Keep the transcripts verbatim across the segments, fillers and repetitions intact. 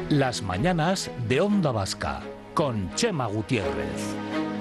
Las mañanas de Onda Vasca, con Chema Gutiérrez.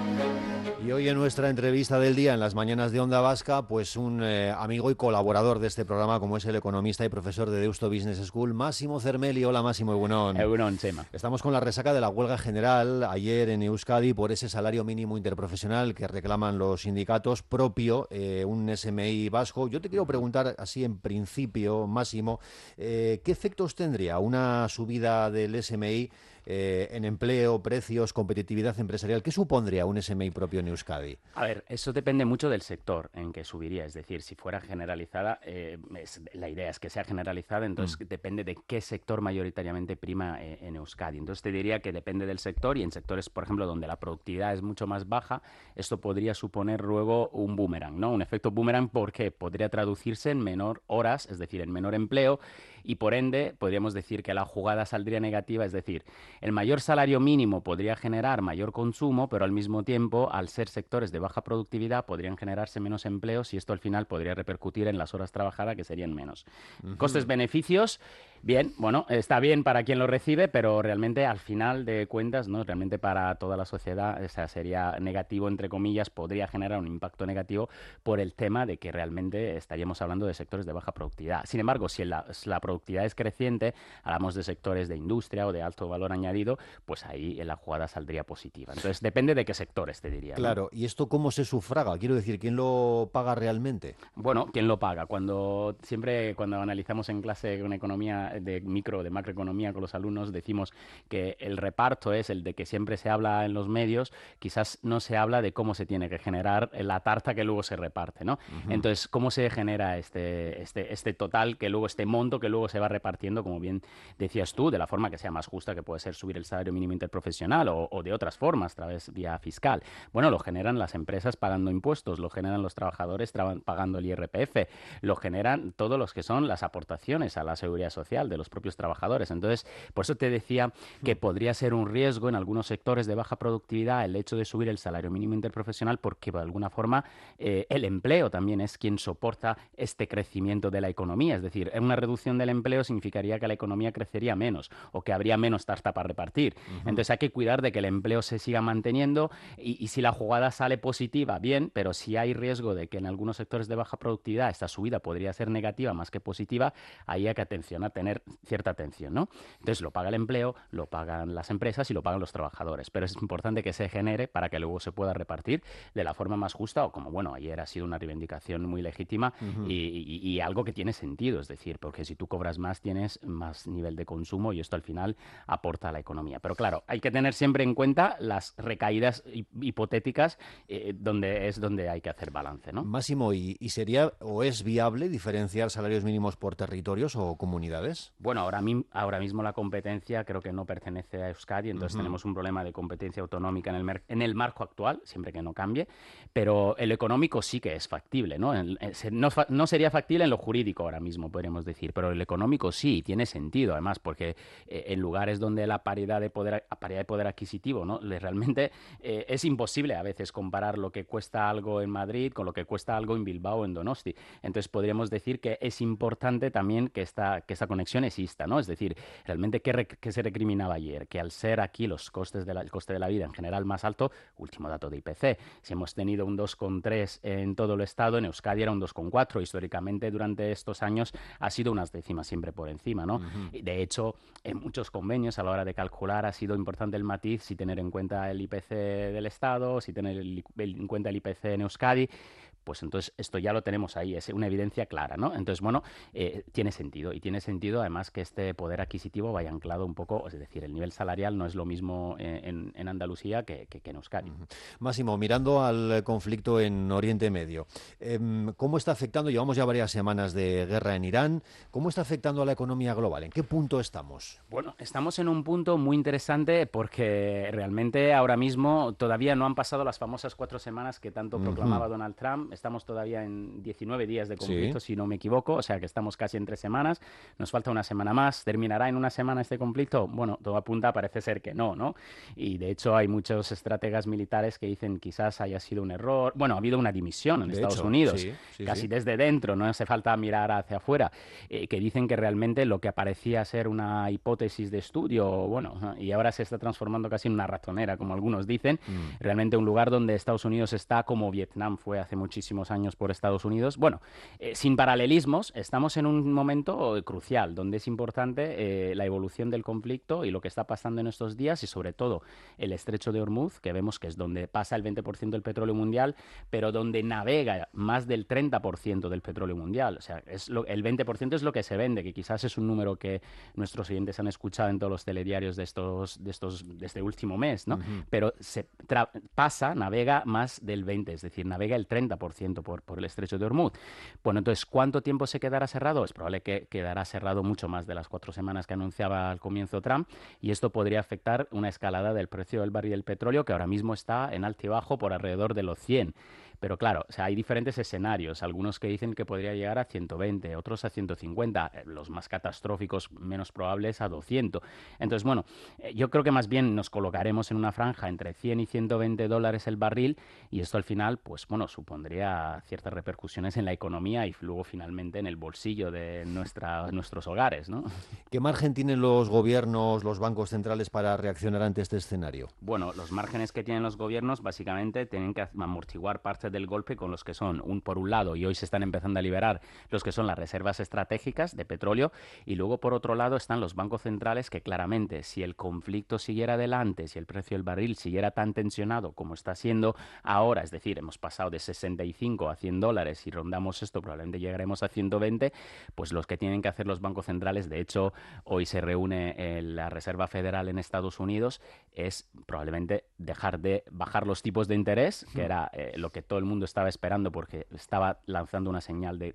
Y hoy en nuestra entrevista del día en las mañanas de Onda Vasca, pues un eh, amigo y colaborador de este programa, como es el economista y profesor de Deusto Business School, Máximo Cermelli. Hola Máximo, egunon. Egunon, Chema. Estamos con la resaca de la huelga general ayer en Euskadi por ese salario mínimo interprofesional que reclaman los sindicatos propio, eh, un S M I vasco. Yo te quiero preguntar así en principio, Máximo, eh, ¿qué efectos tendría una subida del S M I Eh, en empleo, precios, competitividad empresarial? ¿Qué supondría un S M I propio en Euskadi? A ver, eso depende mucho del sector en que subiría. Es decir, si fuera generalizada, eh, es, la idea es que sea generalizada, entonces mm. depende de qué sector mayoritariamente prima eh, en Euskadi. Entonces te diría que depende del sector, y en sectores, por ejemplo, donde la productividad es mucho más baja, esto podría suponer luego un boomerang, ¿no? Un efecto boomerang porque podría traducirse en menor horas, es decir, en menor empleo, y por ende podríamos decir que la jugada saldría negativa, es decir, el mayor salario mínimo podría generar mayor consumo, pero al mismo tiempo, al ser sectores de baja productividad, podrían generarse menos empleos y esto al final podría repercutir en las horas trabajadas, que serían menos. Uh-huh. Costes-beneficios, bien, bueno, está bien para quien lo recibe, pero realmente al final de cuentas, ¿no? Realmente para toda la sociedad, o sea, sería negativo, entre comillas, podría generar un impacto negativo por el tema de que realmente estaríamos hablando de sectores de baja productividad. Sin embargo, si la, la productividad es creciente, hablamos de sectores de industria o de alto valor añadido, pues ahí la jugada saldría positiva. Entonces, depende de qué sectores, te diría, ¿no? Claro, ¿y esto cómo se sufraga? Quiero decir, ¿quién lo paga realmente? Bueno, ¿quién lo paga? Cuando siempre cuando analizamos en clase una economía de micro, de macroeconomía con los alumnos, decimos que el reparto es el de que siempre se habla en los medios, quizás no se habla de cómo se tiene que generar la tarta que luego se reparte, ¿no? Uh-huh. Entonces, ¿cómo se genera este, este, este total, que luego este monto que luego se va repartiendo, como bien decías tú, de la forma que sea más justa, que puede ser subir el salario mínimo interprofesional o, o de otras formas, a través vía fiscal? Bueno, lo generan las empresas pagando impuestos, lo generan los trabajadores tra- pagando el I R P F, lo generan todos los que son las aportaciones a la seguridad social de los propios trabajadores. Entonces, por eso te decía que podría ser un riesgo en algunos sectores de baja productividad el hecho de subir el salario mínimo interprofesional, porque de alguna forma eh, el empleo también es quien soporta este crecimiento de la economía. Es decir, una reducción del empleo significaría que la economía crecería menos o que habría menos tarta para repartir. Uh-huh. Entonces hay que cuidar de que el empleo se siga manteniendo y, y si la jugada sale positiva, bien, pero si hay riesgo de que en algunos sectores de baja productividad esta subida podría ser negativa más que positiva, ahí hay que atencionar, tener cierta atención, ¿no? Entonces lo paga el empleo, lo pagan las empresas y lo pagan los trabajadores, pero es importante que se genere para que luego se pueda repartir de la forma más justa, o como, bueno, ayer ha sido una reivindicación muy legítima. Uh-huh. y, y, y algo que tiene sentido, es decir, porque si tú cobras más tienes más nivel de consumo y esto al final aporta a la economía. Pero claro, hay que tener siempre en cuenta las recaídas hipotéticas, eh, donde es donde hay que hacer balance, ¿no? Máximo, ¿y, ¿y sería o es viable diferenciar salarios mínimos por territorios o comunidades? Bueno, ahora, mi, ahora mismo la competencia creo que no pertenece a Euskadi, entonces uh-huh. tenemos un problema de competencia autonómica en el, mer- en el marco actual, siempre que no cambie, pero el económico sí que es factible, ¿no? En, en, no, fa- no sería factible en lo jurídico ahora mismo, podríamos decir, pero el económico sí, tiene sentido, además, porque eh, en lugares donde la paridad de poder, paridad de poder adquisitivo, ¿no? realmente eh, es imposible a veces comparar lo que cuesta algo en Madrid con lo que cuesta algo en Bilbao o en Donosti. Entonces podríamos decir que es importante también que esta, que esta conexión exista, ¿no? Es decir, realmente, ¿qué, re, qué se recriminaba ayer? Que al ser aquí los costes de la, el coste de la vida en general más alto, último dato de I P C, si hemos tenido un dos coma tres en todo el estado, en Euskadi era un dos coma cuatro. Históricamente, durante estos años, ha sido unas décimas siempre por encima, ¿no? Uh-huh. De hecho, en muchos convenios, a la hora de calcular, ha sido importante el matiz, si tener en cuenta el I P C del estado, si tener el, el, en cuenta el I P C en Euskadi. Pues entonces esto ya lo tenemos ahí, es una evidencia clara, ¿no? Entonces, bueno, eh, tiene sentido, y tiene sentido además que este poder adquisitivo vaya anclado un poco, es decir, el nivel salarial no es lo mismo en, en Andalucía que, que, que en Euskadi. Uh-huh. Máximo, mirando al conflicto en Oriente Medio, eh, ¿cómo está afectando? Llevamos ya varias semanas de guerra en Irán, ¿cómo está afectando a la economía global? ¿En qué punto estamos? Bueno, estamos en un punto muy interesante porque realmente ahora mismo todavía no han pasado las famosas cuatro semanas que tanto proclamaba uh-huh. Donald Trump, estamos todavía en diecinueve días de conflicto, Sí. si no me equivoco, o sea que estamos casi en tres semanas, nos falta una semana más, ¿terminará en una semana este conflicto? Bueno, todo apunta, parece ser que no, ¿no? Y de hecho hay muchos estrategas militares que dicen quizás haya sido un error, bueno, ha habido una dimisión en De Estados hecho, Unidos, sí, sí, casi sí. desde dentro, no hace falta mirar hacia afuera, eh, que dicen que realmente lo que parecía ser una hipótesis de estudio, bueno, y ahora se está transformando casi en una ratonera, como algunos dicen, Mm. realmente un lugar donde Estados Unidos está como Vietnam fue hace muchísimos años por Estados Unidos. Bueno, eh, sin paralelismos, estamos en un momento eh, crucial, donde es importante eh, la evolución del conflicto y lo que está pasando en estos días y sobre todo el estrecho de Hormuz, que vemos que es donde pasa el veinte por ciento del petróleo mundial, pero donde navega más del treinta por ciento del petróleo mundial. O sea, es lo, el veinte por ciento es lo que se vende, que quizás es un número que nuestros oyentes han escuchado en todos los telediarios de estos, de estos, de este último mes, ¿no? Ujú. Pero se pasa, navega más del veinte, es decir, navega el treinta por ciento por, por el estrecho de Hormuz. Bueno, entonces, ¿cuánto tiempo se quedará cerrado? Es probable que quedará cerrado mucho más de las cuatro semanas que anunciaba al comienzo Trump, y esto podría afectar una escalada del precio del barril del petróleo, que ahora mismo está en altibajo por alrededor de los cien. Pero claro, o sea, hay diferentes escenarios, algunos que dicen que podría llegar a ciento veinte, otros a ciento cincuenta, eh, los más catastróficos, menos probables, a doscientos. Entonces, bueno, eh, yo creo que más bien nos colocaremos en una franja entre cien y ciento veinte dólares el barril, y esto al final, pues bueno, supondría ciertas repercusiones en la economía y luego finalmente en el bolsillo de nuestra, nuestros hogares, ¿no? ¿Qué margen tienen los gobiernos, los bancos centrales para reaccionar ante este escenario? Bueno, los márgenes que tienen los gobiernos básicamente tienen que amortiguar parte del golpe con los que son, un por un lado, y hoy se están empezando a liberar, los que son las reservas estratégicas de petróleo, y luego por otro lado están los bancos centrales que claramente, si el conflicto siguiera adelante, si el precio del barril siguiera tan tensionado como está siendo ahora, es decir, hemos pasado de sesenta y cinco a cien dólares y rondamos esto, probablemente llegaremos a ciento veinte, pues los que tienen que hacer los bancos centrales, de hecho, hoy se reúne eh, la Reserva Federal en Estados Unidos, es probablemente dejar de bajar los tipos de interés, que era eh, lo que todo el mundo estaba esperando porque estaba lanzando una señal de,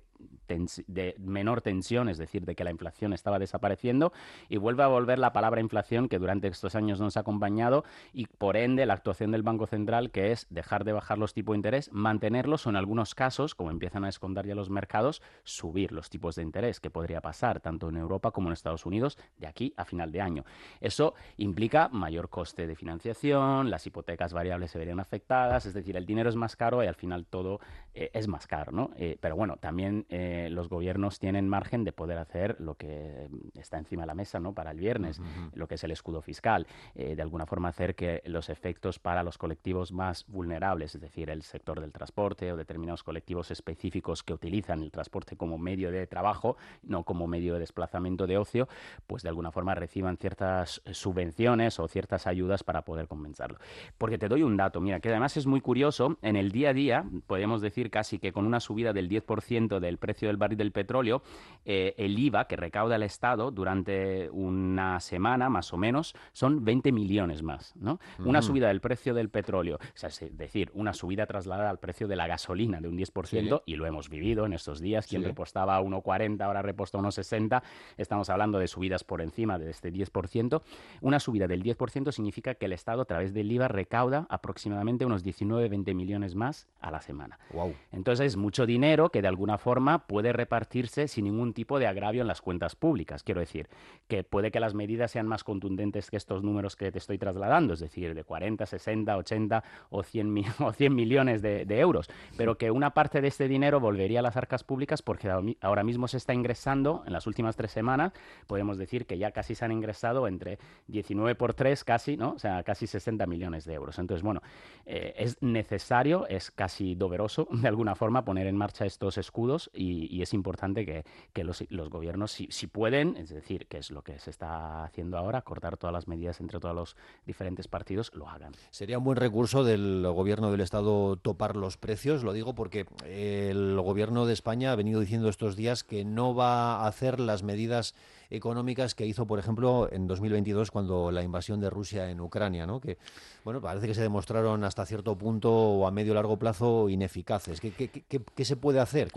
de menor tensión, es decir, de que la inflación estaba desapareciendo, y vuelve a volver la palabra inflación que durante estos años nos ha acompañado, y por ende la actuación del Banco Central, que es dejar de bajar los tipos de interés, mantenerlos o en algunos casos, como empiezan a esconder ya los mercados, subir los tipos de interés, que podría pasar tanto en Europa como en Estados Unidos de aquí a final de año. Eso implica mayor coste de financiación, las hipotecas variables se verían afectadas, es decir, el dinero es más caro y al final todo eh, es más caro, ¿no? Eh, pero bueno, también eh, los gobiernos tienen margen de poder hacer lo que está encima de la mesa, ¿no? Para el viernes, uh-huh. lo que es el escudo fiscal, eh, de alguna forma hacer que los efectos para los colectivos más vulnerables, es decir, el sector del transporte o determinados colectivos específicos que utilizan el transporte como medio de trabajo, no como medio de desplazamiento de ocio, pues de alguna forma reciban ciertas subvenciones o ciertas ayudas para poder compensarlo. Porque te doy un dato, mira, que además es muy curioso, en el día a día, podemos decir casi que con una subida del diez por ciento del precio del barril del petróleo, eh, el I V A que recauda el Estado durante una semana, más o menos, son veinte millones más, ¿no? Uh-huh. Una subida del precio del petróleo, o sea, es decir, una subida trasladada al precio de la gasolina de un diez por ciento, sí. Y lo hemos vivido en estos días, quien sí. repostaba a uno cuarenta, ahora reposta a uno sesenta, estamos hablando de subidas por encima de este diez por ciento. Una subida del diez por ciento significa que el Estado, a través del I V A, recauda aproximadamente unos diecinueve, veinte millones más a la semana. Wow. Entonces, es mucho dinero que de alguna forma puede repartirse sin ningún tipo de agravio en las cuentas públicas. Quiero decir, que puede que las medidas sean más contundentes que estos números que te estoy trasladando, es decir, de cuarenta, sesenta, ochenta o cien, o cien millones de, de euros, pero que una parte de este dinero volvería a las arcas públicas porque ahora mismo se está ingresando, en las últimas tres semanas, podemos decir que ya casi se han ingresado entre diecinueve por tres casi, ¿no? O sea, casi sesenta millones de euros. Entonces, bueno, eh, es necesario, es casi doveroso, de alguna forma, poner en marcha estos escudos y, y es importante que, que los, los gobiernos, si, si pueden, es decir, que es lo que se está haciendo ahora, cortar todas las medidas entre todos los diferentes partidos, lo hagan. Sería un buen recurso del gobierno del Estado topar los precios, lo digo porque el gobierno de España ha venido diciendo estos días que no va a hacer las medidas económicas que hizo, por ejemplo, en dos mil veintidós cuando la invasión de Rusia en Ucrania, ¿no? Que, bueno, parece que se demostraron hasta cierto punto o a medio o largo plazo ineficaces. ¿Qué, qué, qué, qué se puede hacer? ¿Cuál, ver, cuál es?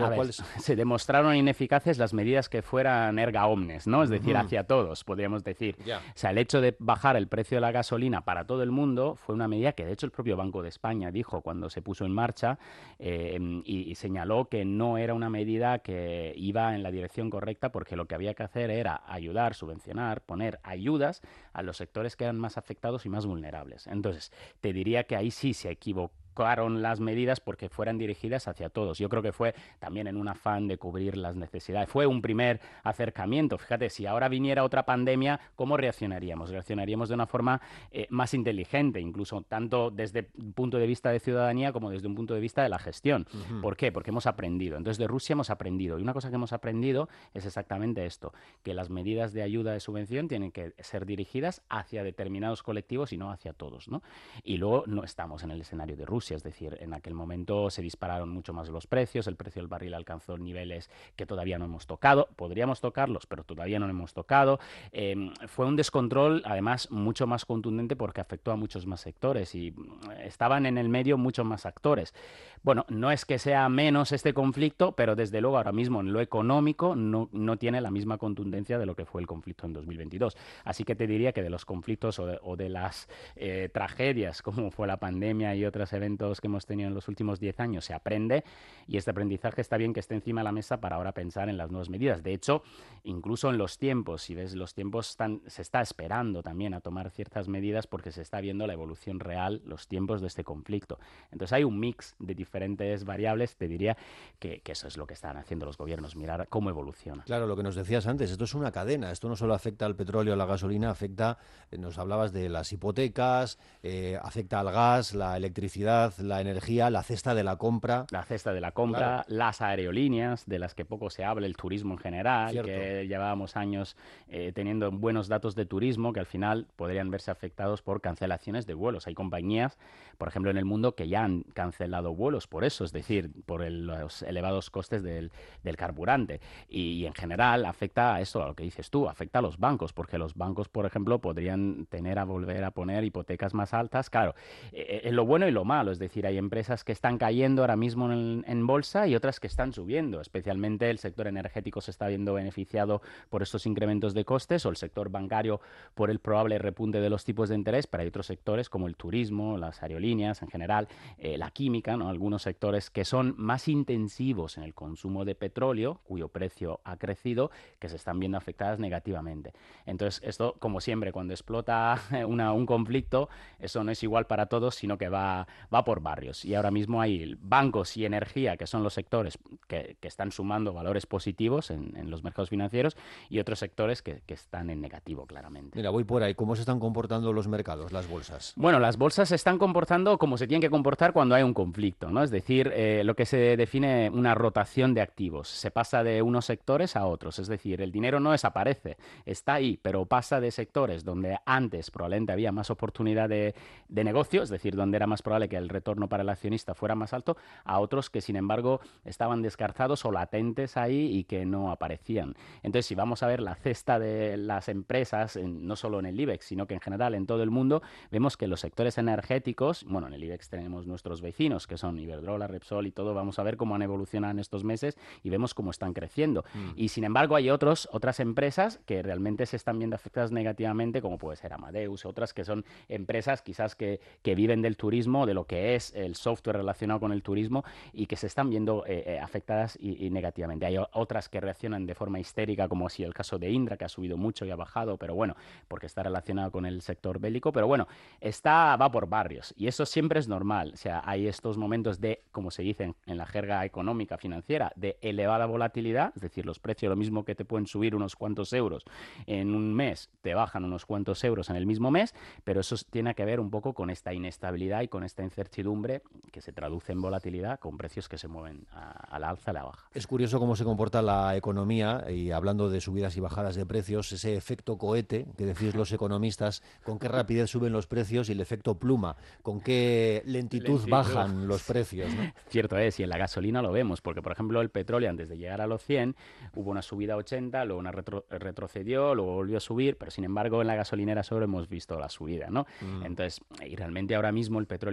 se demostraron ineficaces las medidas que fueran erga omnes, ¿no? Es decir, uh-huh. hacia todos, podríamos decir. Yeah. O sea, el hecho de bajar el precio de la gasolina para todo el mundo fue una medida que, de hecho, el propio Banco de España dijo cuando se puso en marcha eh, y, y señaló que no era una medida que iba en la dirección correcta porque lo que había que hacer era ayudar, subvencionar, poner ayudas a los sectores que eran más afectados y más vulnerables. Entonces, te diría que ahí sí se equivocó las medidas porque fueran dirigidas hacia todos. Yo creo que fue también en un afán de cubrir las necesidades. Fue un primer acercamiento. Fíjate, si ahora viniera otra pandemia, ¿cómo reaccionaríamos? Reaccionaríamos de una forma eh, más inteligente, incluso tanto desde un punto de vista de ciudadanía como desde un punto de vista de la gestión. Uh-huh. ¿Por qué? Porque hemos aprendido. Entonces, de Rusia hemos aprendido. Y una cosa que hemos aprendido es exactamente esto, que las medidas de ayuda de subvención tienen que ser dirigidas hacia determinados colectivos y no hacia todos, ¿no? Y luego no estamos en el escenario de Rusia. Es decir, en aquel momento se dispararon mucho más los precios, el precio del barril alcanzó niveles que todavía no hemos tocado, podríamos tocarlos, pero todavía no hemos tocado. Eh, fue un descontrol, además, mucho más contundente porque afectó a muchos más sectores y estaban en el medio muchos más actores. Bueno, no es que sea menos este conflicto, pero desde luego ahora mismo en lo económico no, no tiene la misma contundencia de lo que fue el conflicto en dos mil veintidós. Así que te diría que de los conflictos o de, o de las eh, tragedias, como fue la pandemia y otros eventos que hemos tenido en los últimos diez años, se aprende y este aprendizaje está bien que esté encima de la mesa para ahora pensar en las nuevas medidas. De hecho, incluso en los tiempos, si ves, los tiempos están, se está esperando también a tomar ciertas medidas porque se está viendo la evolución real, los tiempos de este conflicto. Entonces hay un mix de diferentes variables, te diría que, que eso es lo que están haciendo los gobiernos, mirar cómo evoluciona. Claro, lo que nos decías antes, esto es una cadena, esto no solo afecta al petróleo, a la gasolina, afecta, nos hablabas de las hipotecas, eh, afecta al gas, la electricidad, la energía, la cesta de la compra. La cesta de la compra, claro. Las aerolíneas, de las que poco se habla, el turismo en general, Cierto. que llevábamos años eh, teniendo buenos datos de turismo que al final podrían verse afectados por cancelaciones de vuelos. Hay compañías, por ejemplo, en el mundo que ya han cancelado vuelos por eso, es decir, por el, los elevados costes del, del carburante. Y, y en general afecta a eso, a lo que dices tú, afecta a los bancos, porque los bancos, por ejemplo, podrían tener a volver a poner hipotecas más altas. Claro, eh, eh, lo bueno y lo malo, es decir, hay empresas que están cayendo ahora mismo en, en bolsa y otras que están subiendo, especialmente el sector energético se está viendo beneficiado por estos incrementos de costes o el sector bancario por el probable repunte de los tipos de interés, pero hay otros sectores como el turismo, las aerolíneas en general, eh, la química, ¿no? Algunos sectores que son más intensivos en el consumo de petróleo, cuyo precio ha crecido, que se están viendo afectadas negativamente. Entonces, esto, como siempre, cuando explota una, un conflicto, eso no es igual para todos, sino que va, va por barrios. Y ahora mismo hay bancos y energía, que son los sectores que, que están sumando valores positivos en, en los mercados financieros, y otros sectores que, que están en negativo, claramente. Mira, voy por ahí. ¿Cómo se están comportando los mercados, las bolsas? Bueno, las bolsas se están comportando como se tienen que comportar cuando hay un conflicto, ¿no? Es decir, eh, lo que se define una rotación de activos. Se pasa de unos sectores a otros. Es decir, el dinero no desaparece, está ahí, pero pasa de sectores donde antes probablemente había más oportunidad de, de negocio, es decir, donde era más probable que el retorno para el accionista fuera más alto, a otros que, sin embargo, estaban descartados o latentes ahí y que no aparecían. Entonces, si vamos a ver la cesta de las empresas, en, no solo en el IBEX, sino que en general en todo el mundo, vemos que los sectores energéticos, bueno, en el IBEX tenemos nuestros vecinos, que son Iberdrola, Repsol y todo, vamos a ver cómo han evolucionado en estos meses y vemos cómo están creciendo. Mm. Y, sin embargo, hay otros, otras empresas que realmente se están viendo afectadas negativamente, como puede ser Amadeus, otras que son empresas quizás que, que viven del turismo, de lo que es el software relacionado con el turismo y que se están viendo eh, eh, afectadas y, y negativamente. Hay otras que reaccionan de forma histérica, como así el caso de Indra, que ha subido mucho y ha bajado, pero bueno, porque está relacionado con el sector bélico, pero bueno, está, va por barrios y eso siempre es normal. O sea, hay estos momentos de, como se dice en la jerga económica financiera, de elevada volatilidad, es decir, los precios, lo mismo que te pueden subir unos cuantos euros en un mes, te bajan unos cuantos euros en el mismo mes, pero eso tiene que ver un poco con esta inestabilidad y con esta incertidumbre que se traduce en volatilidad con precios que se mueven a, a la alza y a la baja. Es curioso cómo se comporta la economía y hablando de subidas y bajadas de precios, ese efecto cohete que decís los economistas, con qué rapidez suben los precios y el efecto pluma, con qué lentitud, lentitud. bajan los precios, ¿no? Cierto es, y en la gasolina lo vemos, porque por ejemplo el petróleo antes de llegar a los cien hubo una subida a ochenta, luego una retro, retrocedió, luego volvió a subir, pero sin embargo en la gasolinera solo hemos visto la subida, ¿no? Mm. Entonces, y realmente ahora mismo el petróleo que se está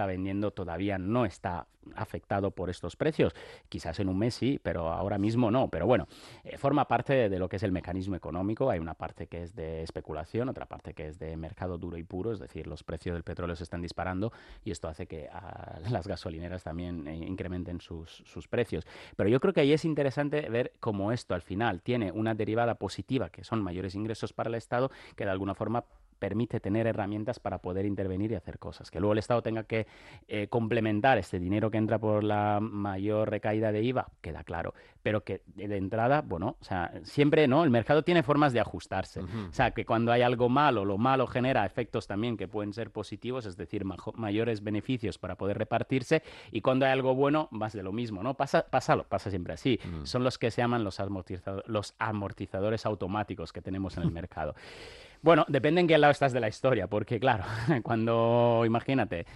está vendiendo todavía no está afectado por estos precios. Quizás en un mes sí, pero ahora mismo no. Pero bueno, eh, forma parte de, de lo que es el mecanismo económico. Hay una parte que es de especulación, otra parte que es de mercado duro y puro, es decir, los precios del petróleo se están disparando y esto hace que a las gasolineras también eh, incrementen sus, sus precios. Pero yo creo que ahí es interesante ver cómo esto al final tiene una derivada positiva, que son mayores ingresos para el Estado, que de alguna forma permite tener herramientas para poder intervenir y hacer cosas. Que luego el Estado tenga que eh, complementar este dinero que entra por la mayor recaída de I V A, queda claro. Pero que de entrada, bueno, o sea, siempre, ¿no? El mercado tiene formas de ajustarse. Uh-huh. O sea, que cuando hay algo malo, lo malo genera efectos también que pueden ser positivos, es decir, majo- mayores beneficios para poder repartirse, y cuando hay algo bueno, más de lo mismo, ¿no? Pasa, pasa, pasa siempre así. Uh-huh. Son los que se llaman los, amortizado- los amortizadores automáticos que tenemos en el mercado. Bueno, depende en qué lado estás de la historia, porque claro, cuando, imagínate,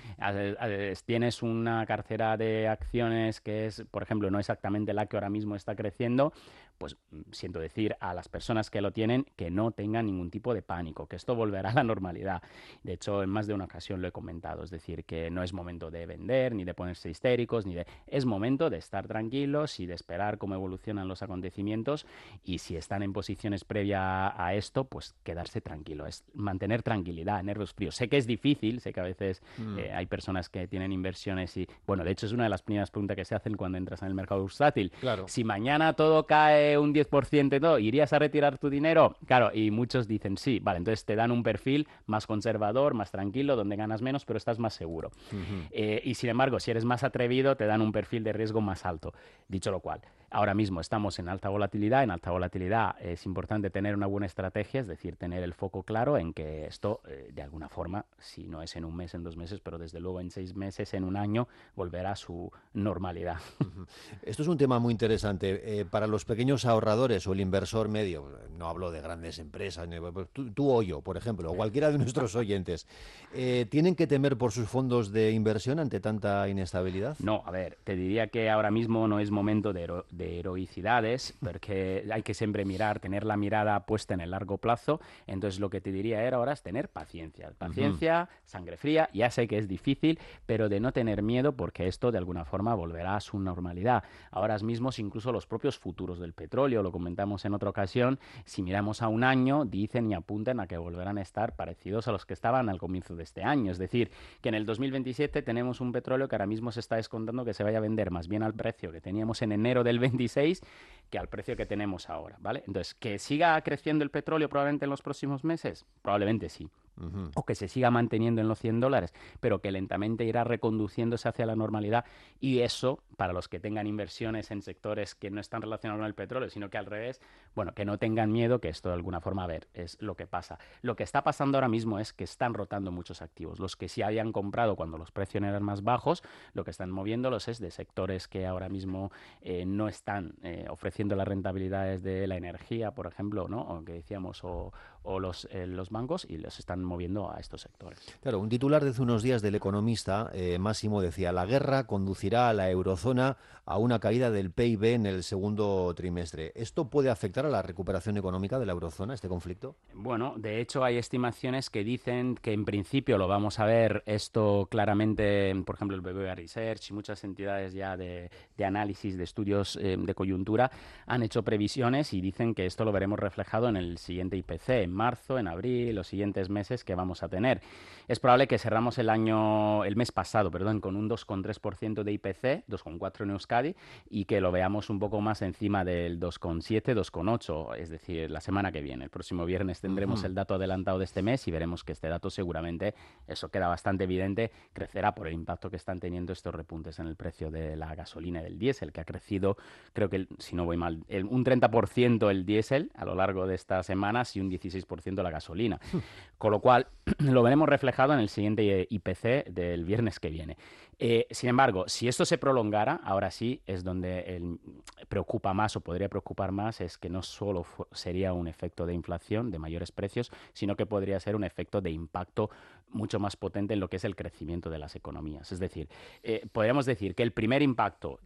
tienes una cartera de acciones que es, por ejemplo, no exactamente la que ahora mismo está creciendo, pues siento decir a las personas que lo tienen que no tengan ningún tipo de pánico, que esto volverá a la normalidad. De hecho, en más de una ocasión lo he comentado, es decir, que no es momento de vender, ni de ponerse histéricos, ni de... Es momento de estar tranquilos y de esperar cómo evolucionan los acontecimientos, y si están en posiciones previas a esto, pues quedarse tranquilos. Tranquilo, es mantener tranquilidad, nervios fríos. Sé que es difícil, sé que a veces mm. eh, hay personas que tienen inversiones y, bueno, de hecho es una de las primeras preguntas que se hacen cuando entras en el mercado bursátil. Claro. Si mañana todo cae un diez por ciento y todo, ¿irías a retirar tu dinero? Claro, y muchos dicen sí, vale, entonces te dan un perfil más conservador, más tranquilo, donde ganas menos, pero estás más seguro. Uh-huh. Eh, y sin embargo, si eres más atrevido, te dan un perfil de riesgo más alto. Dicho lo cual, ahora mismo estamos en alta volatilidad. En alta volatilidad es importante tener una buena estrategia, es decir, tener el foco claro en que esto, eh, de alguna forma, si no es en un mes, en dos meses, pero desde luego en seis meses, en un año, volverá a su normalidad. Uh-huh. Esto es un tema muy interesante. Eh, para los pequeños ahorradores o el inversor medio, no hablo de grandes empresas, tú, tú o yo, por ejemplo, o cualquiera de nuestros oyentes, eh, ¿tienen que temer por sus fondos de inversión ante tanta inestabilidad? No, a ver, te diría que ahora mismo no es momento de, hero- de heroicidades, porque hay que siempre mirar, tener la mirada puesta en el largo plazo. Entonces lo que te diría era ahora es tener paciencia, paciencia, uh-huh. sangre fría. Ya sé que es difícil, pero de no tener miedo, porque esto de alguna forma volverá a su normalidad. Ahora mismo incluso los propios futuros del petróleo, lo comentamos en otra ocasión, si miramos a un año, dicen y apuntan a que volverán a estar parecidos a los que estaban al comienzo de este año. Es decir, que en el dos mil veintisiete tenemos un petróleo que ahora mismo se está descontando que se vaya a vender más bien al precio que teníamos en enero del veintiséis que al precio que tenemos ahora, ¿vale? Entonces, ¿que siga creciendo el petróleo probablemente en los próximos meses? Probablemente sí. Uh-huh. O que se siga manteniendo en los cien dólares, pero que lentamente irá reconduciéndose hacia la normalidad, y eso, para los que tengan inversiones en sectores que no están relacionados con el petróleo, sino que al revés, bueno, que no tengan miedo, que esto de alguna forma, a ver, es lo que pasa. Lo que está pasando ahora mismo es que están rotando muchos activos. Los que sí habían comprado cuando los precios eran más bajos, lo que están moviéndolos es de sectores que ahora mismo eh, no están eh, ofreciendo las rentabilidades de la energía, por ejemplo, ¿no? O que decíamos, o, o los, eh, los bancos, y los están moviendo a estos sectores. Claro, un titular de hace unos días del Economista, eh, Máximo, decía: la guerra conducirá a la eurozona a una caída del P I B en el segundo trimestre. ¿Esto puede afectar a la recuperación económica de la eurozona, este conflicto? Bueno, de hecho hay estimaciones que dicen que en principio lo vamos a ver esto claramente, por ejemplo el B B V A Research y muchas entidades ya de, de análisis, de estudios eh, de coyuntura han hecho previsiones y dicen que esto lo veremos reflejado en el siguiente I P C, en marzo, en abril, los siguientes meses que vamos a tener. Es probable que cerramos el año, el mes pasado, perdón, con un dos coma tres por ciento de I P C, dos coma cuatro en Euskadi, y que lo veamos un poco más encima del dos coma siete, dos coma ocho, es decir, la semana que viene. El próximo viernes tendremos uh-huh. el dato adelantado de este mes y veremos que este dato seguramente, eso queda bastante evidente, crecerá por el impacto que están teniendo estos repuntes en el precio de la gasolina y del diésel, que ha crecido, creo que, si no voy mal, el, un treinta por ciento el diésel a lo largo de estas semanas y un dieciséis por ciento la gasolina. Uh-huh. Con lo cual, lo veremos reflejado en el siguiente I P C del viernes que viene. Eh, sin embargo, si esto se prolongara, ahora sí es donde el, preocupa más o podría preocupar más, es que no solo sería un efecto de inflación, de mayores precios, sino que podría ser un efecto de impacto mucho más potente en lo que es el crecimiento de las economías. Es decir, eh, podríamos decir que el primer impacto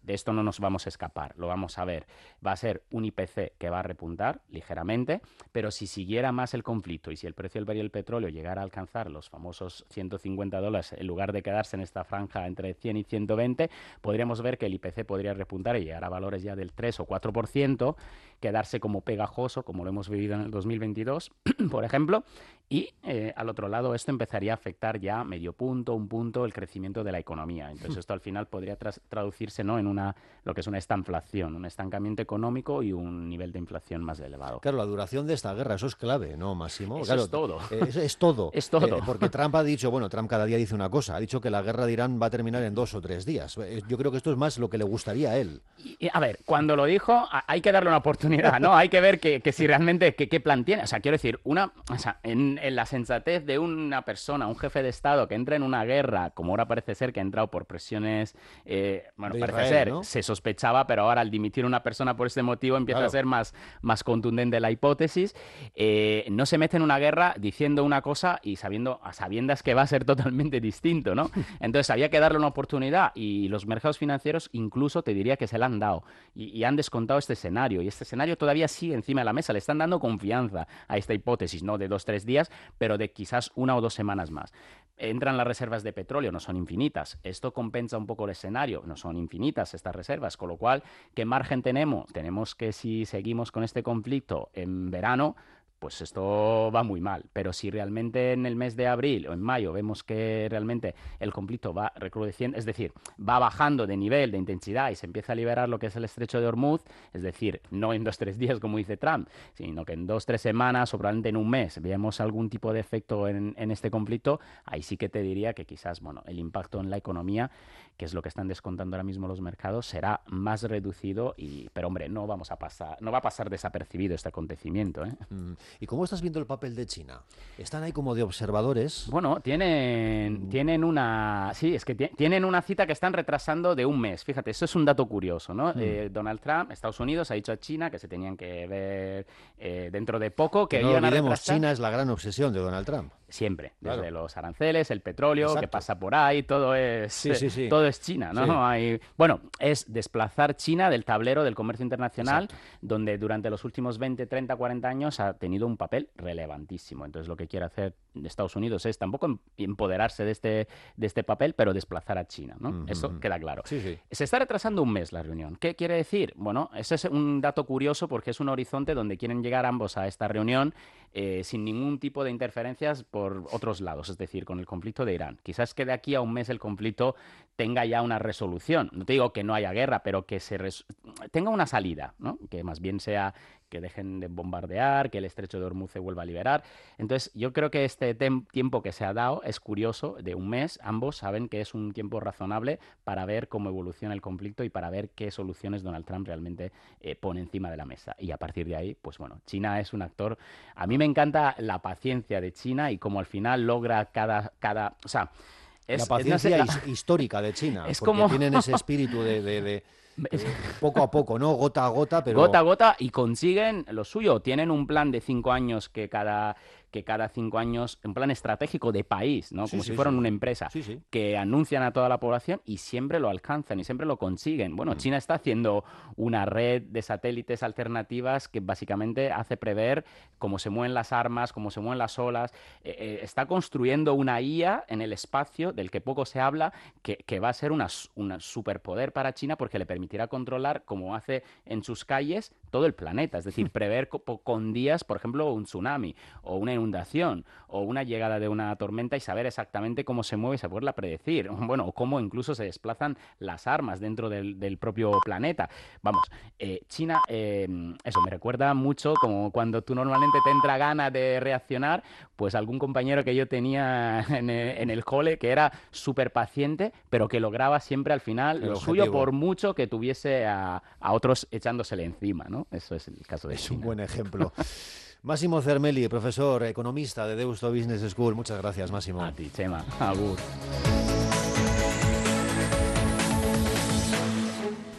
de esto no nos vamos a escapar, lo vamos a ver. Va a ser un I P C que va a repuntar ligeramente, pero si siguiera más el conflicto y si el precio del barril del petróleo llegara a alcanzar los famosos ciento cincuenta dólares, en lugar de quedarse en esta franja entre cien y ciento veinte, podríamos ver que el I P C podría repuntar y llegar a valores ya del tres o cuatro por ciento, quedarse como pegajoso, como lo hemos vivido en el dos mil veintidós, por ejemplo, y eh, al otro lado esto empezaría a afectar ya medio punto, un punto, el crecimiento de la economía. Entonces esto al final podría tra- traducirse, ¿no?, en una lo que es una estanflación, un estancamiento económico y un nivel de inflación más elevado. Claro, la duración de esta guerra, eso es clave, ¿no, Máximo? Eso claro, es todo. Eh, es, es todo. Es todo. Eh, porque Trump ha dicho, bueno, Trump cada día dice una cosa, ha dicho que la guerra de Irán va a terminar en dos o tres días. Eh, Yo creo que esto es más lo que le gustaría a él. Y, y, a ver, cuando lo dijo, a, hay que darle una oportunidad, ¿no? Hay que ver que, que si realmente, qué que plan tiene. O sea, quiero decir, una, o sea, en, en la sensatez de una persona, un jefe de Estado que entra en una guerra, como ahora parece ser que ha entrado por presiones, eh, bueno, de parece Israel, ser, ¿no? se sospechaba, pero ahora al dimitir una persona por ese motivo empieza Claro. a ser más, más contundente la hipótesis. Eh, no se mete en una guerra diciendo una cosa y sabiendo, a sabiendas que va a ser totalmente distinto, ¿no? Entonces había que darle una oportunidad y los mercados financieros incluso te diría que se la han dado y, y han descontado este escenario y este escenario todavía sigue encima de la mesa, le están dando confianza a esta hipótesis, no de dos, tres días, pero de quizás una o dos semanas más. Entran las reservas de petróleo, no son infinitas. Esto compensa un poco el escenario, no son infinitas estas reservas, con lo cual, ¿qué margen tenemos? Tenemos que si seguimos con este conflicto en verano, pues esto va muy mal. Pero si realmente en el mes de abril o en mayo vemos que realmente el conflicto va recrudeciendo, es decir, va bajando de nivel, de intensidad y se empieza a liberar lo que es el estrecho de Hormuz, es decir, no en dos, tres días como dice Trump, sino que en dos, tres semanas o probablemente en un mes veamos algún tipo de efecto en, en este conflicto, ahí sí que te diría que quizás, bueno, el impacto en la economía, que es lo que están descontando ahora mismo los mercados, será más reducido, y, pero hombre, no vamos a pasar, no va a pasar desapercibido este acontecimiento, ¿eh? Mm. ¿Y cómo estás viendo el papel de China? Están ahí como de observadores. Bueno, tienen, tienen una... Sí, es que ti- tienen una cita que están retrasando de un mes. Fíjate, eso es un dato curioso, ¿no? Mm. Eh, Donald Trump, Estados Unidos, ha dicho a China que se tenían que ver eh, dentro de poco, que Que no iban a olvidemos, retrasar... China es la gran obsesión de Donald Trump. Siempre, desde Claro. los aranceles, el petróleo, Exacto. que pasa por ahí, todo es, Sí, sí, sí. todo es China, ¿no? Sí. Hay, bueno, es desplazar China del tablero del comercio internacional, Exacto. donde durante los últimos veinte, treinta, cuarenta años ha tenido un papel relevantísimo. Entonces lo que quiere hacer Estados Unidos es tampoco em- empoderarse de este, de este papel, pero desplazar a China, ¿no? Ujú. Eso queda claro. Sí, sí. Se está retrasando un mes la reunión. ¿Qué quiere decir? Bueno, ese es un dato curioso porque es un horizonte donde quieren llegar ambos a esta reunión eh, sin ningún tipo de interferencias por otros lados, es decir, con el conflicto de Irán. Quizás que de aquí a un mes el conflicto tenga ya una resolución. No te digo que no haya guerra, pero que se res- tenga una salida, ¿no? Que más bien sea que dejen de bombardear, que el estrecho de Hormuz se vuelva a liberar. Entonces, yo creo que este tem- tiempo que se ha dado es curioso, de un mes. Ambos saben que es un tiempo razonable para ver cómo evoluciona el conflicto y para ver qué soluciones Donald Trump realmente eh, pone encima de la mesa. Y a partir de ahí, pues bueno, China es un actor... A mí me encanta la paciencia de China y cómo al final logra cada... cada o sea, es, la es- paciencia no sé, la- his- histórica de China, Es porque como- tienen ese espíritu de, de- de- es- eh, poco a poco, ¿no? Gota a gota, pero... Gota a gota y consiguen lo suyo. Tienen un plan de cinco años que cada, que cada cinco años, un plan estratégico de país, ¿no? Sí, Como sí, si fueran sí. una empresa, Sí, sí. que anuncian a toda la población y siempre lo alcanzan y siempre lo consiguen. Bueno, Mm. China está haciendo una red de satélites alternativas que básicamente hace prever cómo se mueven las armas, cómo se mueven las olas. Eh, eh, está construyendo una I A en el espacio del que poco se habla, que, que va a ser una, s- una superpoder para China porque le permitirá controlar, como hace en sus calles, todo el planeta. Es decir, prever co- po- con días, por ejemplo, un tsunami o una inundación o una llegada de una tormenta y saber exactamente cómo se mueve y saberla predecir. Bueno, o cómo incluso se desplazan las armas dentro del, del propio planeta. Vamos, eh, China, eh, eso me recuerda mucho como cuando tú normalmente te entra gana de reaccionar, pues algún compañero que yo tenía en el, en el cole que era súper paciente, pero que lograba siempre al final El lo suyo objetivo. por mucho que tuviese a, a otros echándosele encima, ¿no? Eso es el caso de Es un China. buen ejemplo. Máximo Cermelli, profesor, economista de Deusto Business School. Muchas gracias, Máximo. A ti, Chema. Agur.